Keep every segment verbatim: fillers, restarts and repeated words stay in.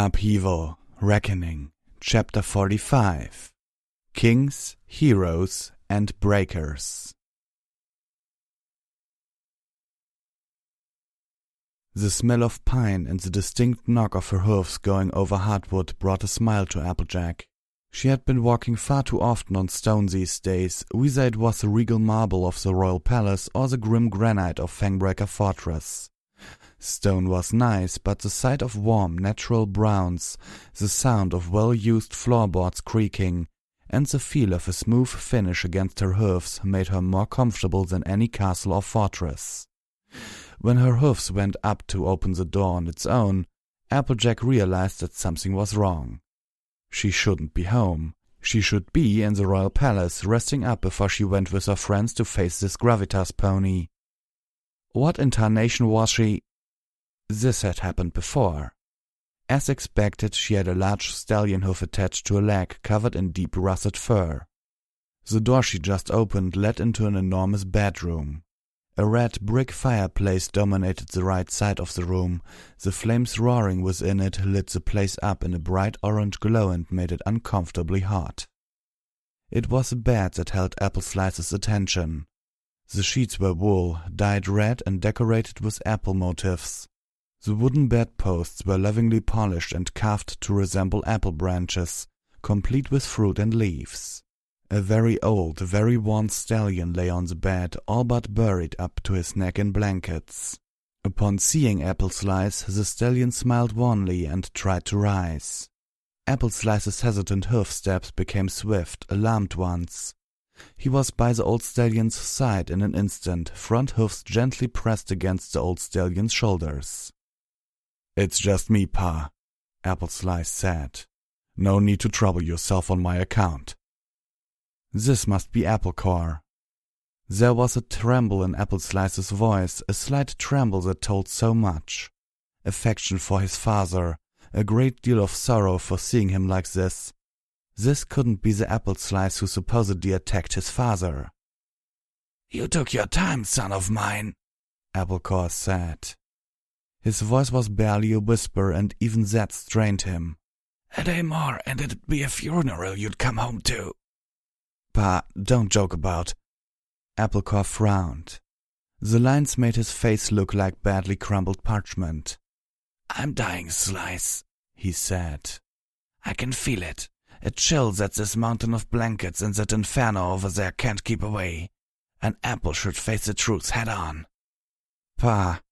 Upheaval, Reckoning, Chapter forty-five. Kings, Heroes, and Breakers. The smell of pine and the distinct knock of her hoofs going over hardwood brought a smile to Applejack. She had been walking far too often on stone these days, whether it was the regal marble of the royal palace or the grim granite of Fangbreaker Fortress. Stone was nice, but the sight of warm, natural browns, the sound of well-used floorboards creaking, and the feel of a smooth finish against her hoofs made her more comfortable than any castle or fortress. When her hoofs went up to open the door on its own, Applejack realized that something was wrong. She shouldn't be home. She should be in the royal palace, resting up before she went with her friends to face this gravitas pony. What in tarnation was she? This had happened before. As expected, she had a large stallion hoof attached to a leg covered in deep russet fur. The door she just opened led into an enormous bedroom. A red brick fireplace dominated the right side of the room. The flames roaring within it lit the place up in a bright orange glow and made it uncomfortably hot. It was a bed that held Apple Slice's attention. The sheets were wool, dyed red and decorated with apple motifs. The wooden bedposts were lovingly polished and carved to resemble apple branches, complete with fruit and leaves. A very old, very worn stallion lay on the bed, all but buried up to his neck in blankets. Upon seeing Apple Slice, the stallion smiled wanly and tried to rise. Apple Slice's hesitant hoof steps became swift, alarmed ones. He was by the old stallion's side in an instant, front hoofs gently pressed against the old stallion's shoulders. "It's just me, Pa," Apple Slice said. "No need to trouble yourself on my account." This must be Applecore. There was a tremble in Apple Slice's voice, a slight tremble that told so much. Affection for his father, a great deal of sorrow for seeing him like this. This couldn't be the Apple Slice who supposedly attacked his father. "You took your time, son of mine," Applecore said. His voice was barely a whisper, and even that strained him. "A day more, and it'd be a funeral you'd come home to." "Pa, don't joke about." Applecore frowned. The lines made his face look like badly crumbled parchment. "I'm dying, Slice," he said. "I can feel it. A chill that this mountain of blankets and that inferno over there can't keep away. An apple should face the truth head on." "Pa."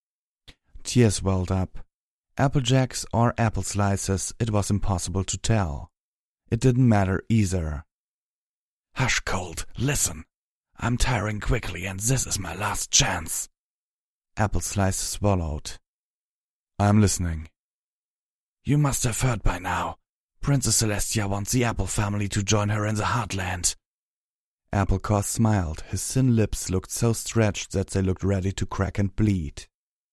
Tears welled up. Applejack's or Apple Slice's, it was impossible to tell. It didn't matter either. "Hush, Colt, listen. I'm tiring quickly, and this is my last chance." Apple Slice swallowed. "I'm listening." "You must have heard by now. Princess Celestia wants the Apple family to join her in the Heartland." Applecore smiled. His thin lips looked so stretched that they looked ready to crack and bleed.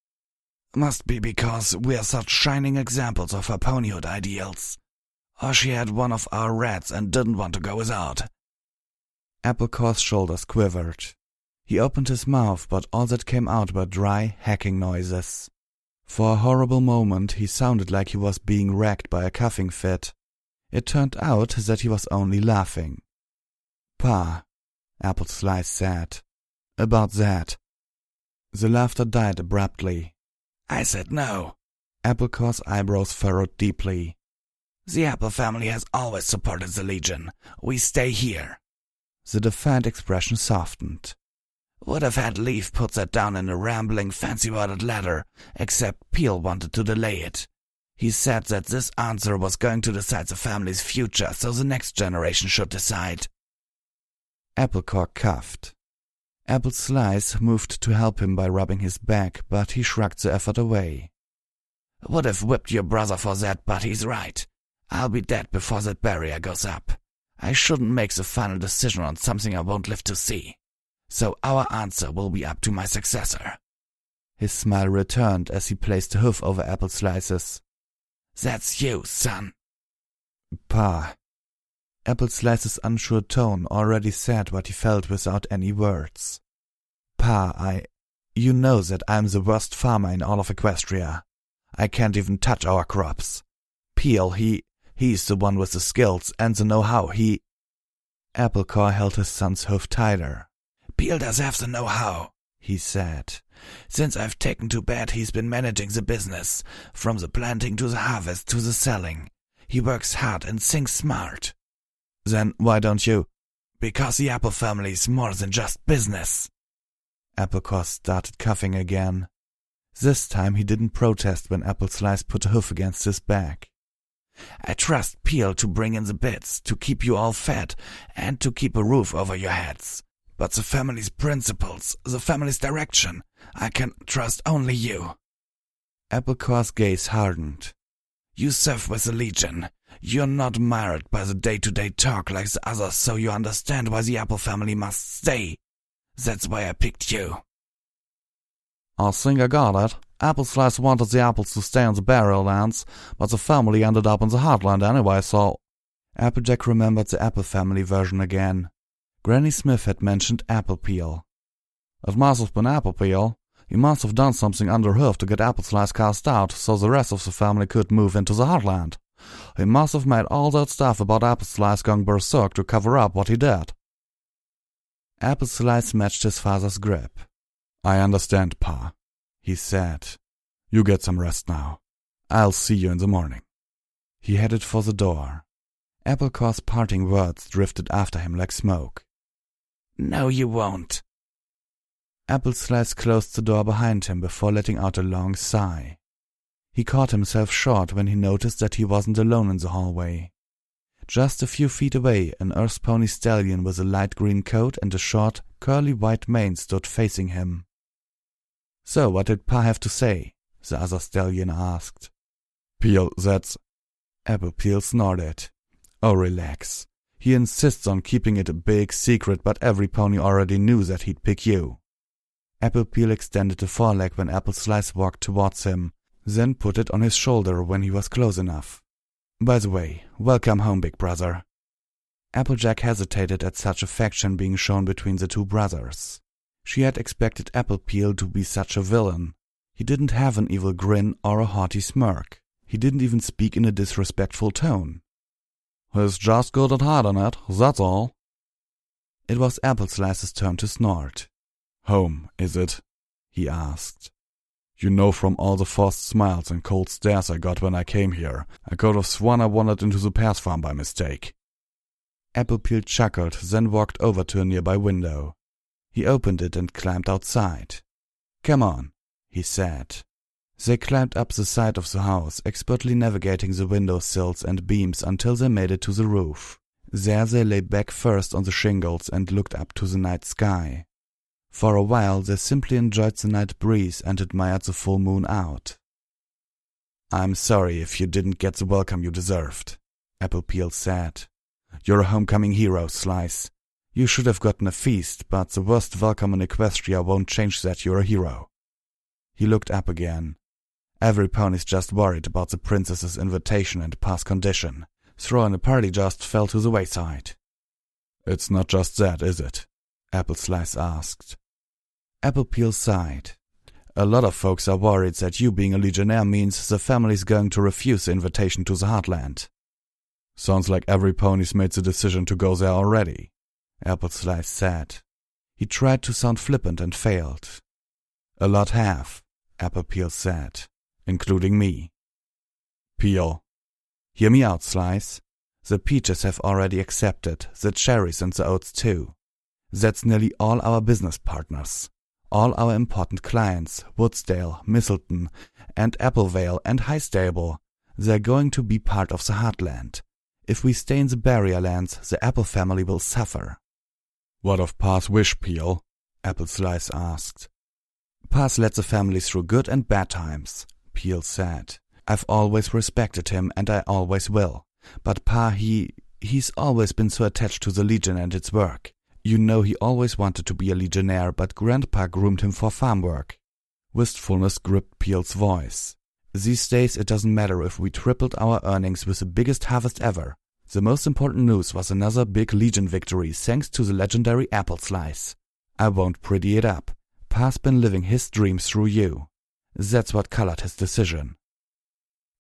"Must be because we're such shining examples of her ponyhood ideals. Or she had one of our rats and didn't want to go without." Applecore's shoulders quivered. He opened his mouth, but all that came out were dry, hacking noises. For a horrible moment he sounded like he was being racked by a coughing fit. It turned out that he was only laughing. "Pa," Apple Slice said. "About that." The laughter died abruptly. "I said no." Applecore's eyebrows furrowed deeply. "The Apple family has always supported the Legion. We stay here." The defiant expression softened. "Would have had Leaf put that down in a rambling, fancy-worded letter, except Peel wanted to delay it. He said that this answer was going to decide the family's future, so the next generation should decide." Applecore coughed. Apple Slice moved to help him by rubbing his back, but he shrugged the effort away. "Would have whipped your brother for that, but he's right. I'll be dead before that barrier goes up. I shouldn't make the final decision on something I won't live to see. So our answer will be up to my successor." His smile returned as he placed a hoof over Apple Slice's. "That's you, son." "Pa." Apple Slice's unsure tone already said what he felt without any words. "Pa, I... You know that I'm the worst farmer in all of Equestria. I can't even touch our crops. Peel, he, he's the one with the skills and the know-how, he... Applecore held his son's hoof tighter. Peel does have the know-how, he said. Since I've taken to bed, he's been managing the business, from the planting to the harvest to the selling. He works hard and thinks smart. Then why don't you? Because the Apple family's more than just business. Applecore started coughing again. This time he didn't protest when Apple Slice put a hoof against his back. I trust Peel to bring in the bits, to keep you all fed, and to keep a roof over your heads. But the family's principles, the family's direction, I can trust only you. Applecore's gaze hardened. You serve with the Legion. You're not mired by the day-to-day talk like the others, so you understand why the Apple family must stay. That's why I picked you. I think I got it. Apple Slice wanted the apples to stay in the burial lands, but the family ended up in the heartland anyway, so... Applejack remembered the Apple family version again. Granny Smith had mentioned Apple Peel. It must have been Apple Peel. He must have done something under hoof to get Apple Slice cast out, so the rest of the family could move into the heartland. He must have made all that stuff about Apple Slice going berserk to cover up what he did. Apple Slice matched his father's grip. I understand, Pa, he said. You get some rest now. I'll see you in the morning. He headed for the door. Applecore's parting words drifted after him like smoke. No, you won't. Apple Slice closed the door behind him before letting out a long sigh. He caught himself short when he noticed that he wasn't alone in the hallway. Just a few feet away, an Earth Pony stallion with a light green coat and a short, curly white mane stood facing him. So what did Pa have to say? The other stallion asked. Peel, that's... Apple Peel snorted. Oh, relax. He insists on keeping it a big secret, but every pony already knew that he'd pick you. Apple Peel extended a foreleg when Apple Slice walked towards him, then put it on his shoulder when he was close enough. By the way, welcome home, big brother. Applejack hesitated at such affection being shown between the two brothers. She had expected Apple Peel to be such a villain. He didn't have an evil grin or a haughty smirk. He didn't even speak in a disrespectful tone. He's just good at hiding it, that's all. It was Apple Slice's turn to snort. Home, is it? He asked. You know, from all the forced smiles and cold stares I got when I came here, I could have sworn I wandered into the pears farm by mistake. Apple Peel chuckled, then walked over to a nearby window. He opened it and climbed outside. Come on, he said. They climbed up the side of the house, expertly navigating the window sills and beams until they made it to the roof. There they lay back first on the shingles and looked up to the night sky. For a while they simply enjoyed the night breeze and admired the full moon out. I'm sorry if you didn't get the welcome you deserved, Apple Peel said. You're a homecoming hero, Slice. You should have gotten a feast, but the worst welcome in Equestria won't change that you're a hero. He looked up again. Every pony's just worried about the princess's invitation and past condition. Throwing a party just fell to the wayside. It's not just that, is it? Apple Slice asked. Apple Peel sighed. A lot of folks are worried that you being a Legionnaire means the family's going to refuse the invitation to the Heartland. Sounds like every pony's made the decision to go there already, Apple Slice said. He tried to sound flippant and failed. A lot have, Apple Peel said, including me. Peel. Hear me out, Slice. The peaches have already accepted, the cherries and the oats too. That's nearly all our business partners. All our important clients, Woodsdale, Mistleton, and Applevale and Highstable, they're going to be part of the Heartland. If we stay in the Barrier Lands, the Apple family will suffer. What of Pa's wish, Peel? Apple Slice asked. Pa's led the family through good and bad times, Peel said. I've always respected him and I always will. But Pa, he... he's always been so attached to the Legion and its work. You know he always wanted to be a Legionnaire, but Grandpa groomed him for farm work. Wistfulness gripped Peel's voice. These days it doesn't matter if we tripled our earnings with the biggest harvest ever. The most important news was another big Legion victory thanks to the legendary Apple Slice. I won't pretty it up. Pa's been living his dreams through you. That's what colored his decision.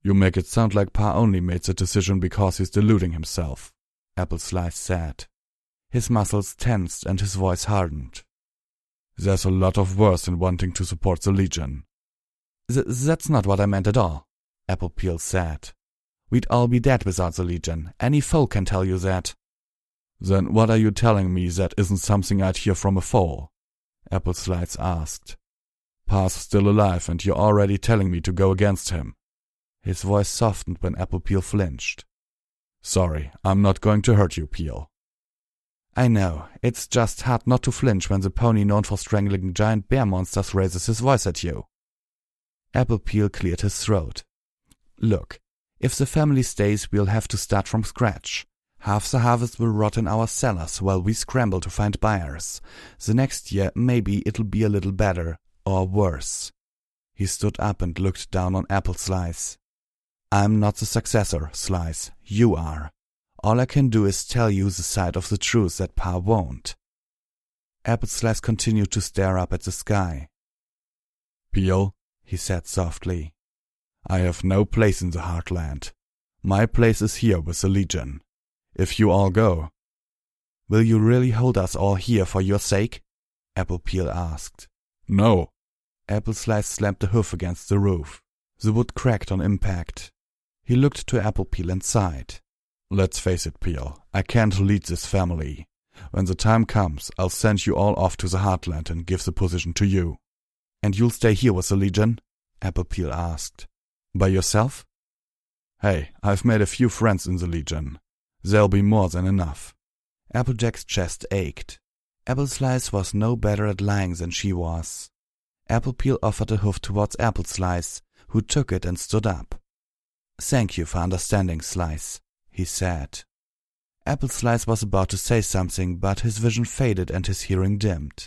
You make it sound like Pa only made the decision because he's deluding himself, Apple Slice said. His muscles tensed and his voice hardened. There's a lot of worse in wanting to support the Legion. Th- that's not what I meant at all, Apple Peel said. We'd all be dead without the Legion. Any foe can tell you that. Then what are you telling me that isn't something I'd hear from a foe? Apple Slice asked. Pa's still alive and you're already telling me to go against him. His voice softened when Apple Peel flinched. Sorry, I'm not going to hurt you, Peel. I know, it's just hard not to flinch when the pony known for strangling giant bear monsters raises his voice at you. Apple Peel cleared his throat. Look, if the family stays, we'll have to start from scratch. Half the harvest will rot in our cellars while we scramble to find buyers. The next year, maybe it'll be a little better, or worse. He stood up and looked down on Apple Slice. I'm not the successor, Slice. You are. All I can do is tell you the side of the truth that Pa won't. Apple Slice continued to stare up at the sky. Peel, he said softly, I have no place in the Heartland. My place is here with the Legion. If you all go. Will you really hold us all here for your sake? Apple Peel asked. No. Apple Slice slammed the hoof against the roof. The wood cracked on impact. He looked to Apple Peel and sighed. Let's face it, Peel, I can't lead this family. When the time comes, I'll send you all off to the Heartland and give the position to you. And you'll stay here with the Legion? Apple Peel asked. By yourself? Hey, I've made a few friends in the Legion. There'll be more than enough. Applejack's chest ached. Apple Slice was no better at lying than she was. Apple Peel offered a hoof towards Apple Slice, who took it and stood up. Thank you for understanding, Slice, he said. Apple Slice was about to say something, but his vision faded and his hearing dimmed.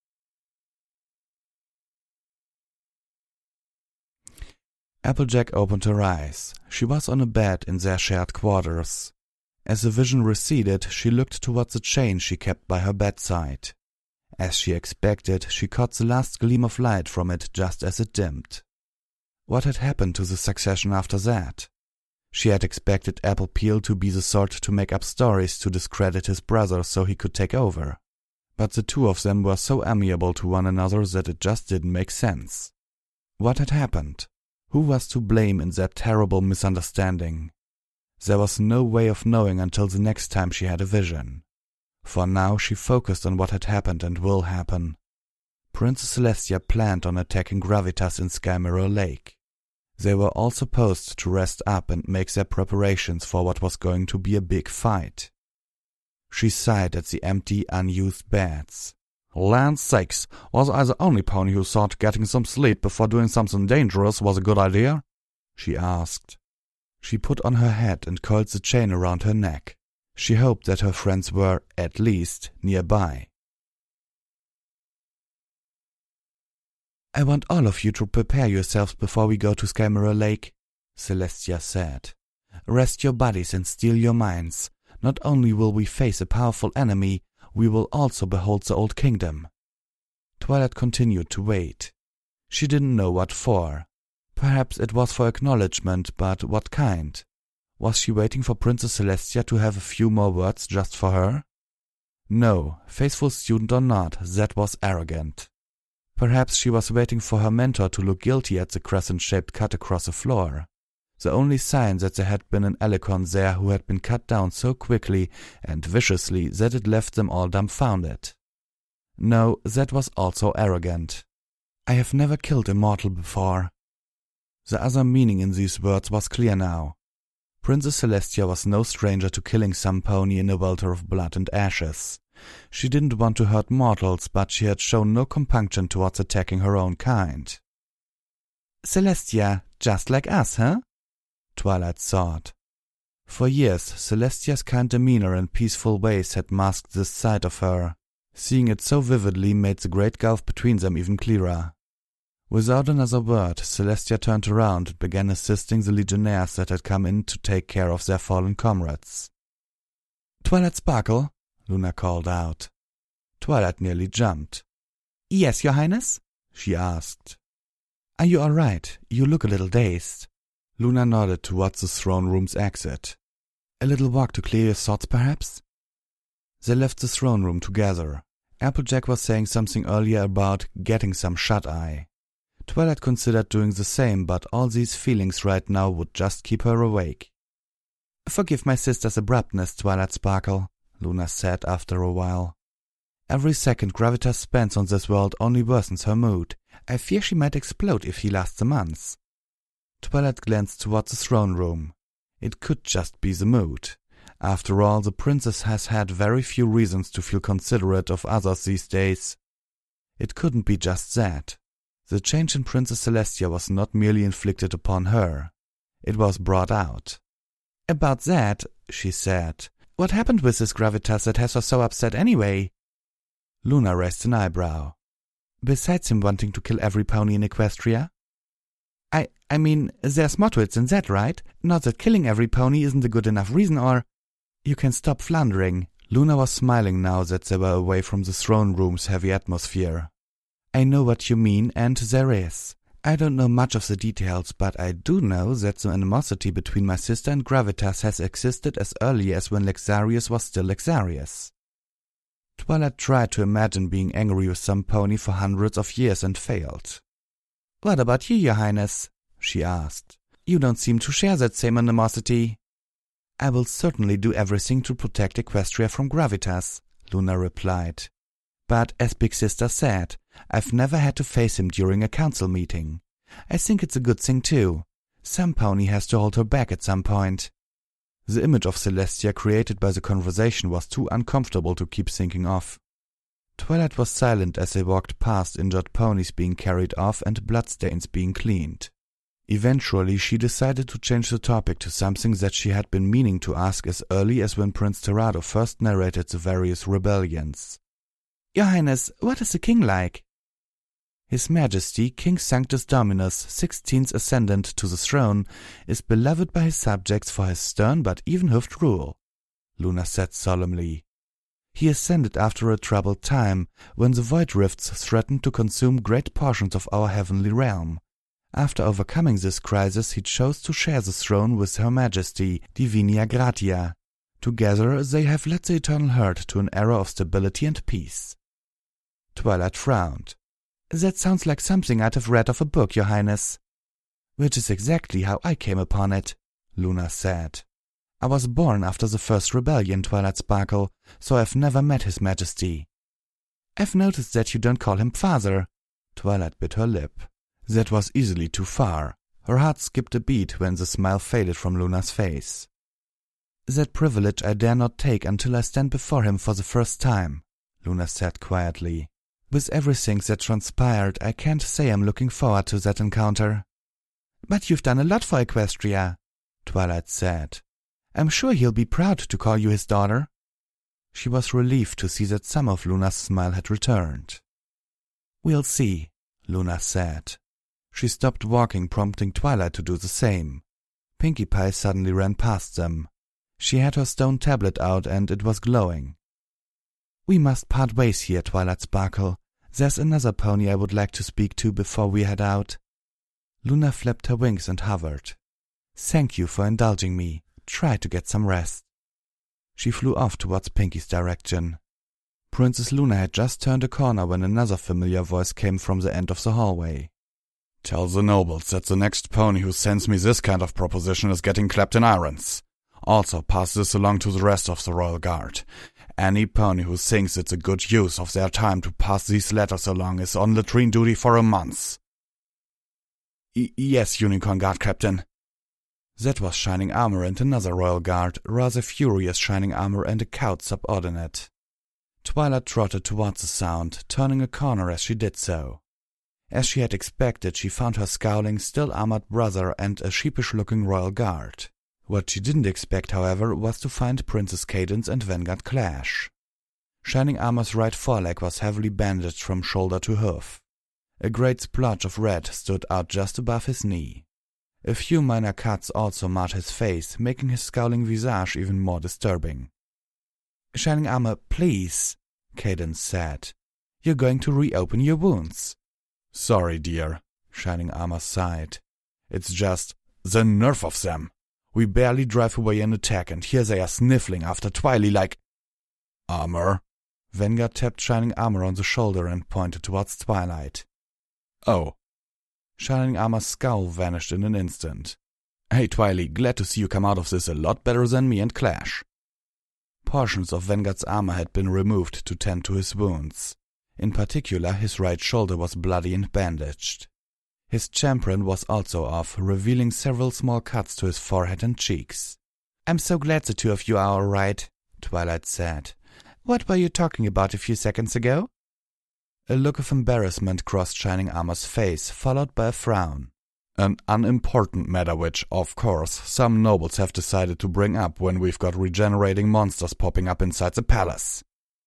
Applejack opened her eyes. She was on a bed in their shared quarters. As the vision receded, she looked towards the chain she kept by her bedside. As she expected, she caught the last gleam of light from it just as it dimmed. What had happened to the succession after that? She had expected Apple Peel to be the sort to make up stories to discredit his brother so he could take over. But the two of them were so amiable to one another that it just didn't make sense. What had happened? Who was to blame in that terrible misunderstanding? There was no way of knowing until the next time she had a vision. For now she focused on what had happened and will happen. Princess Celestia planned on attacking Gravitas in Skymirror Lake. They were all supposed to rest up and make their preparations for what was going to be a big fight. She sighed at the empty, unused beds. Land sakes, was I the only pony who thought getting some sleep before doing something dangerous was a good idea? She asked. She put on her hat and coiled the chain around her neck. She hoped that her friends were, at least, nearby. I want all of you to prepare yourselves before we go to Skymirror Lake, Celestia said. Rest your bodies and steel your minds. Not only will we face a powerful enemy, we will also behold the Old Kingdom. Twilight continued to wait. She didn't know what for. Perhaps it was for acknowledgement, but what kind? Was she waiting for Princess Celestia to have a few more words just for her? No, faithful student or not, that was arrogant. Perhaps she was waiting for her mentor to look guilty at the crescent-shaped cut across the floor. The only sign that there had been an Alicon there who had been cut down so quickly and viciously that it left them all dumbfounded. No, that was also arrogant. I have never killed a mortal before. The other meaning in these words was clear now. Princess Celestia was no stranger to killing some pony in a welter of blood and ashes. She didn't want to hurt mortals, but she had shown no compunction towards attacking her own kind. Celestia, just like us, huh? Twilight thought. For years, Celestia's kind demeanor and peaceful ways had masked this side of her. Seeing it so vividly made the great gulf between them even clearer. Without another word, Celestia turned around and began assisting the legionnaires that had come in to take care of their fallen comrades. Twilight Sparkle, Luna called out. Twilight nearly jumped. Yes, Your Highness? She asked. Are you all right? You look a little dazed. Luna nodded towards the throne room's exit. A little walk to clear your thoughts, perhaps? They left the throne room together. Applejack was saying something earlier about getting some shut-eye. Twilight considered doing the same, but all these feelings right now would just keep her awake. "Forgive my sister's abruptness, Twilight Sparkle," Luna said after a while. "Every second Gravitas spends on this world only worsens her mood. I fear she might explode if he lasts a month." Twilight glanced toward the throne room. It could just be the mood. After all, the princess has had very few reasons to feel considerate of others these days. It couldn't be just that. The change in Princess Celestia was not merely inflicted upon her. It was brought out. "About that," she said, "what happened with this Gravitas that has her so upset anyway?" Luna raised an eyebrow. "Besides him wanting to kill every pony in Equestria?" I, I mean, there's more to it than that, right? Not that killing every pony isn't a good enough reason, or... You can stop floundering." Luna was smiling now that they were away from the throne room's heavy atmosphere. "I know what you mean, and there is. I don't know much of the details, but I do know that the animosity between my sister and Gravitas has existed as early as when Lexarius was still Lexarius." Twilight tried to imagine being angry with some pony for hundreds of years and failed. "What about you, Your Highness?" she asked. "You don't seem to share that same animosity." "I will certainly do everything to protect Equestria from Gravitas," Luna replied. "But as Big Sister said, I've never had to face him during a council meeting. I think it's a good thing too. Some pony has to hold her back at some point." The image of Celestia created by the conversation was too uncomfortable to keep thinking of. Twilight was silent as they walked past injured ponies being carried off and bloodstains being cleaned. Eventually, she decided to change the topic to something that she had been meaning to ask as early as when Prince Terrado first narrated the various rebellions. "Your Highness, what is the king like?" "His Majesty, King Sanctus Dominus, sixteenth ascendant to the throne, is beloved by his subjects for his stern but even-hoofed rule," Luna said solemnly. "He ascended after a troubled time, when the void rifts threatened to consume great portions of our heavenly realm. After overcoming this crisis, he chose to share the throne with Her Majesty, Divinia Gratia. Together they have led the Eternal Herd to an era of stability and peace." Twilight frowned. "That sounds like something I'd have read of a book, Your Highness." "Which is exactly how I came upon it," Luna said. "I was born after the first rebellion, Twilight Sparkle, so I've never met His Majesty." "I've noticed that you don't call him father." Twilight bit her lip. That was easily too far. Her heart skipped a beat when the smile faded from Luna's face. "That privilege I dare not take until I stand before him for the first time," Luna said quietly. "With everything that transpired, I can't say I'm looking forward to that encounter." "But you've done a lot for Equestria," Twilight said. "I'm sure he'll be proud to call you his daughter." She was relieved to see that some of Luna's smile had returned. "We'll see," Luna said. She stopped walking, prompting Twilight to do the same. Pinkie Pie suddenly ran past them. She had her stone tablet out and it was glowing. "We must part ways here, Twilight Sparkle. There's another pony I would like to speak to before we head out." Luna flapped her wings and hovered. "Thank you for indulging me. Try to get some rest." She flew off towards Pinkie's direction. Princess Luna had just turned a corner when another familiar voice came from the end of the hallway. "Tell the nobles that the next pony who sends me this kind of proposition is getting clapped in irons. Also pass this along to the rest of the Royal Guard. Any pony who thinks it's a good use of their time to pass these letters along is on latrine duty for a month." Y yes, Unicorn Guard Captain." That was Shining Armor and another Royal Guard, rather furious Shining Armor and a cowed subordinate. Twilight trotted towards the sound, turning a corner as she did so. As she had expected, she found her scowling, still-armored brother and a sheepish-looking Royal Guard. What she didn't expect, however, was to find Princess Cadance and Vanguard Clash. Shining Armor's right foreleg was heavily bandaged from shoulder to hoof. A great splotch of red stood out just above his knee. A few minor cuts also marred his face, making his scowling visage even more disturbing. "Shining Armor, please," Cadance said. "You're going to reopen your wounds." "Sorry, dear," Shining Armor sighed. "It's just, The nerve of them! We barely drive away an attack, and here they are sniffling after Twilight like... Armor? Vanguard tapped Shining Armor on the shoulder and pointed towards Twilight. Oh. Shining Armor's scowl vanished in an instant. Hey Twilight, glad to see you come out of this a lot better than me and Clash. Portions of Vanguard's armor had been removed to tend to his wounds. In particular, his right shoulder was bloody and bandaged. His champion was also off, revealing several small cuts to his forehead and cheeks. I'm so glad the two of you are all right, Twilight said. What were you talking about a few seconds ago? A look of embarrassment crossed Shining Armor's face, followed by a frown. An unimportant matter which, of course, some nobles have decided to bring up when we've got regenerating monsters popping up inside the palace.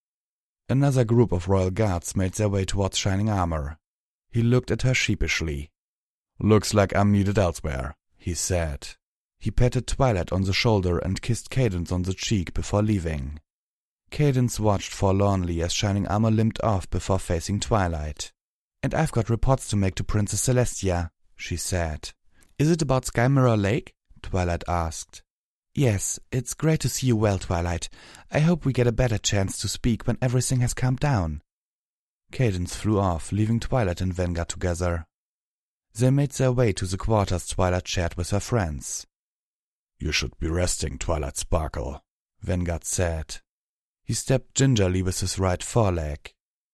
Another group of royal guards made their way towards Shining Armor. He looked at her sheepishly. Looks like I'm needed elsewhere, he said. He patted Twilight on the shoulder and kissed Cadance on the cheek before leaving. Cadance watched forlornly as Shining Armor limped off before facing Twilight. And I've got reports to make to Princess Celestia, she said. Is it about Sky Mirror Lake? Twilight asked. Yes, it's great to see you well, Twilight. I hope we get a better chance to speak when everything has calmed down. Cadance flew off, leaving Twilight and Vanguard together. They made their way to the quarters Twilight shared with her friends. You should be resting, Twilight Sparkle, Vanguard said. He stepped gingerly with his right foreleg.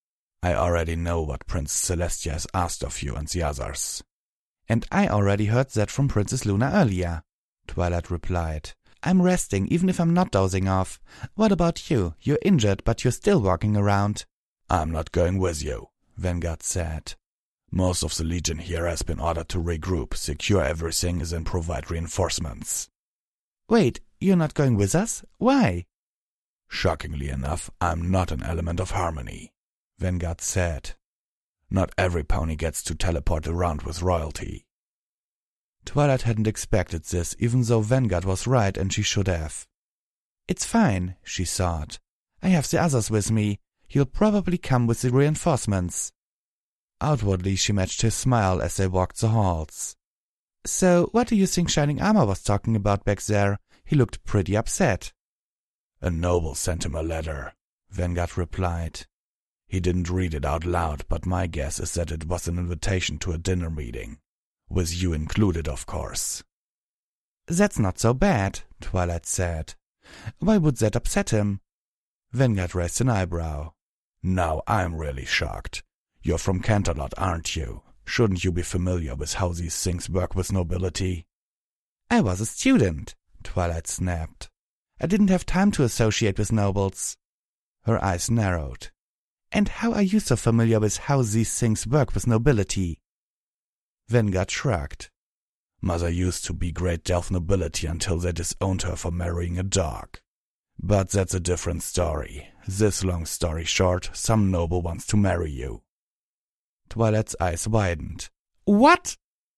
I already know what Princess Celestia has asked of you and the others. And I already heard that from Princess Luna earlier, Twilight replied. I'm resting, even if I'm not dozing off. What about you? You're injured, but you're still walking around. I'm not going with you, Vanguard said. Most of the Legion here has been ordered to regroup, secure everything, and provide reinforcements. Wait, you're not going with us? Why? Shockingly enough, I'm not an element of harmony, Vanguard said. Not every pony gets to teleport around with royalty. Twilight hadn't expected this, even though Vanguard was right and she should have. It's fine, she thought. I have the others with me. He'll probably come with the reinforcements. Outwardly, she matched his smile as they walked the halls. So, what do you think Shining Armor was talking about back there? He looked pretty upset. A noble sent him a letter, Vanguard replied. He didn't read it out loud, but my guess is that it was an invitation to a dinner meeting. With you included, of course. That's not so bad, Twilight said. Why would that upset him? Vanguard raised an eyebrow. Now I'm really shocked. You're from Canterlot, aren't you? Shouldn't you be familiar with how these things work with nobility? I was a student, Twilight snapped. I didn't have time to associate with nobles. Her eyes narrowed. And how are you so familiar with how these things work with nobility? Vanguard shrugged. Mother used to be great Delph nobility until they disowned her for marrying a dog. But that's a different story. This long story short, some noble wants to marry you. Twilight's eyes widened. What?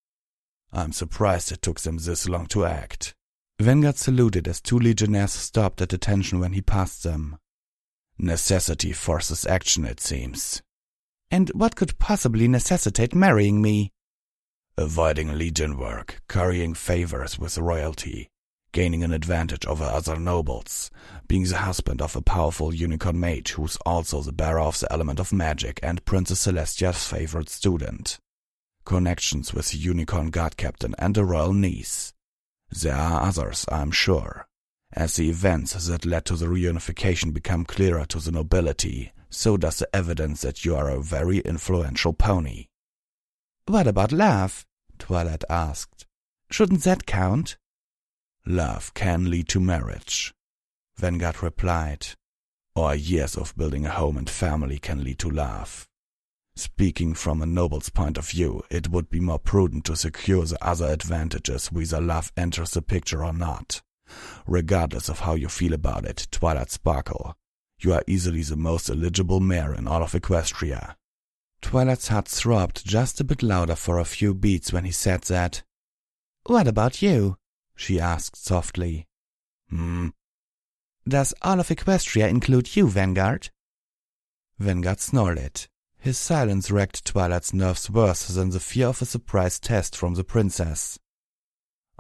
I'm surprised it took them this long to act. Vanguard saluted as two legionnaires stopped at attention when he passed them. Necessity forces action, it seems. And what could possibly necessitate marrying me? Avoiding legion work, currying favors with royalty, gaining an advantage over other nobles, being the husband of a powerful unicorn mage who's also the bearer of the element of magic and Princess Celestia's favorite student. Connections with the unicorn guard captain and a royal niece. There are others, I'm sure. As the events that led to the reunification become clearer to the nobility, so does the evidence that you are a very influential pony. What about love? Twilight asked. Shouldn't that count? Love can lead to marriage, Vanguard replied. Or years of building a home and family can lead to love. Speaking from a noble's point of view, it would be more prudent to secure the other advantages whether love enters the picture or not. Regardless of how you feel about it, Twilight Sparkle, you are easily the most eligible mare in all of Equestria. Twilight's heart throbbed just a bit louder for a few beats when he said that. What about you? She asked softly. Hmm? Does all of Equestria include you, Vanguard? Vanguard snorted. His silence wrecked Twilight's nerves worse than the fear of a surprise test from the princess.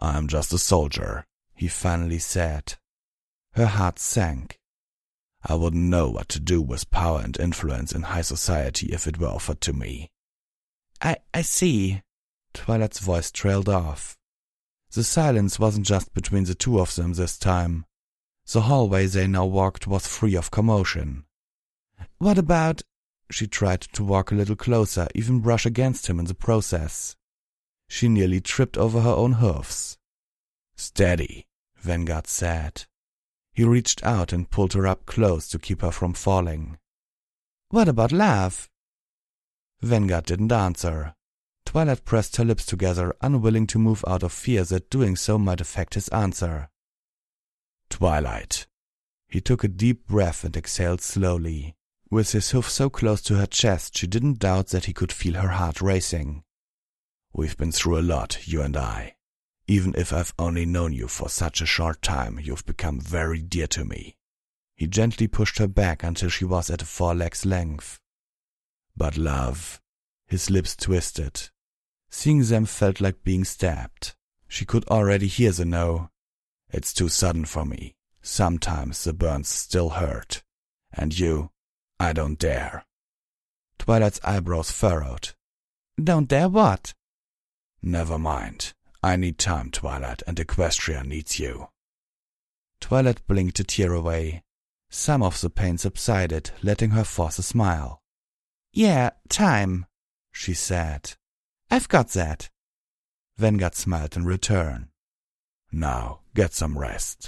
I'm just a soldier, he finally said. Her heart sank. I wouldn't know what to do with power and influence in high society if it were offered to me. I, I see. Twilight's voice trailed off. The silence wasn't just between the two of them this time. The hallway they now walked was free of commotion. What about... She tried to walk a little closer, even brush against him in the process. She nearly tripped over her own hoofs. Steady, Vanguard said. He reached out and pulled her up close to keep her from falling. What about love? Vanguard didn't answer. Twilight pressed her lips together, unwilling to move out of fear that doing so might affect his answer. Twilight. He took a deep breath and exhaled slowly. With his hoof so close to her chest, she didn't doubt that he could feel her heart racing. We've been through a lot, you and I. Even if I've only known you for such a short time, you've become very dear to me. He gently pushed her back until she was at a foreleg's length. But love... His lips twisted. Seeing them felt like being stabbed. She could already hear the no. It's too sudden for me. Sometimes the burns still hurt. And you, I don't dare. Twilight's eyebrows furrowed. Don't dare what? Never mind. I need time, Twilight, and Equestria needs you. Twilight blinked a tear away. Some of the pain subsided, letting her force a smile. Yeah, time, she said. I've got that. Vanguard smiled in return. Now, get some rest.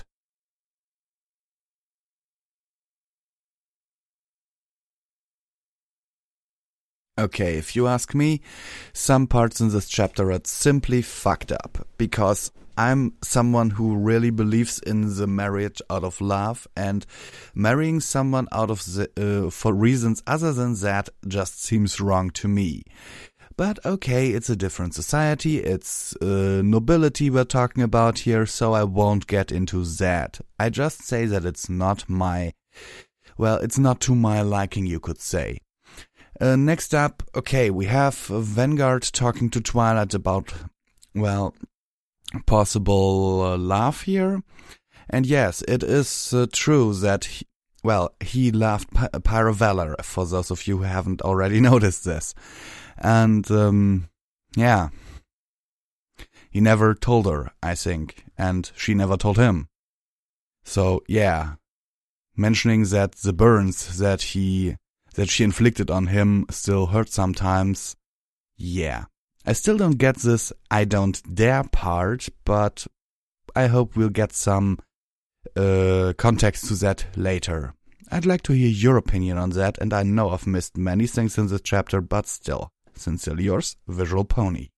Okay, if you ask me, some parts in this chapter are simply fucked up, because I'm someone who really believes in the marriage out of love, and marrying someone out of the, uh, for reasons other than that just seems wrong to me. But okay, it's a different society, it's uh, nobility we're talking about here, so I won't get into that. I just say that it's not my, well, it's not to my liking, you could say. Uh, next up, okay, we have Vanguard talking to Twilight about, well, possible uh, love here. And yes, it is uh, true that, he, well, he loved P- Pyrovalor, for those of you who haven't already noticed this. And, um, yeah, he never told her, I think, and she never told him. So, yeah, mentioning that the burns that he... that she inflicted on him still hurt sometimes. Yeah. I still don't get this I don't dare part, but I hope we'll get some uh, context to that later. I'd like to hear your opinion on that, and I know I've missed many things in this chapter, but still. Sincerely yours, Visual Pony.